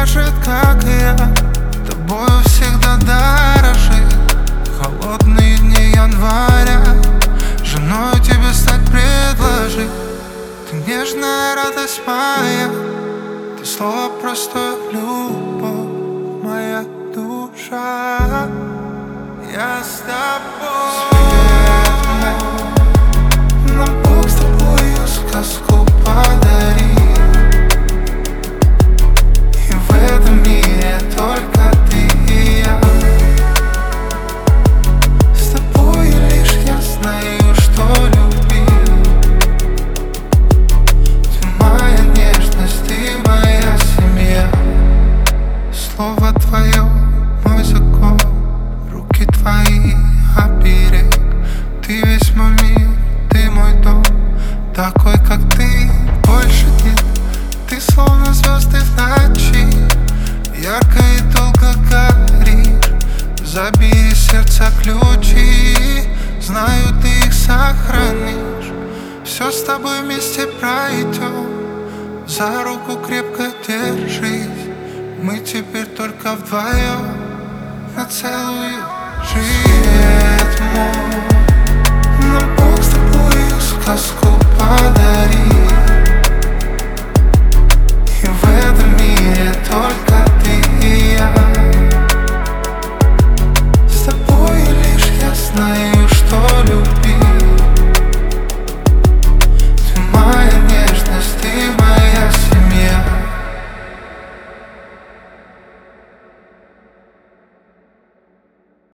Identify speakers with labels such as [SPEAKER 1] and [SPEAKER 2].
[SPEAKER 1] дорожит, как и я, тобою всегда дорожит. Холодные дни января женой тебе стать предложить. Ты нежная радость моя, ты слово простое, любовь, моя душа. Я с тобой. Нам Бог с тобою сказку подари, и в этом мире только ты и я. С тобой лишь я знаю, что любил. Ты моя нежность, ты моя семья. Слово твое мой закон, руки твои оберег. Ты весь мой мир, ты мой дом, такой, как ты, больше нет. Ты словно звезды в ночи, ярко и долго горишь. Забери сердце ключи, знаю, ты их сохранишь. Все с тобой вместе пройдем, за руку крепко держись. Мы теперь только вдвоем на целую жизнь.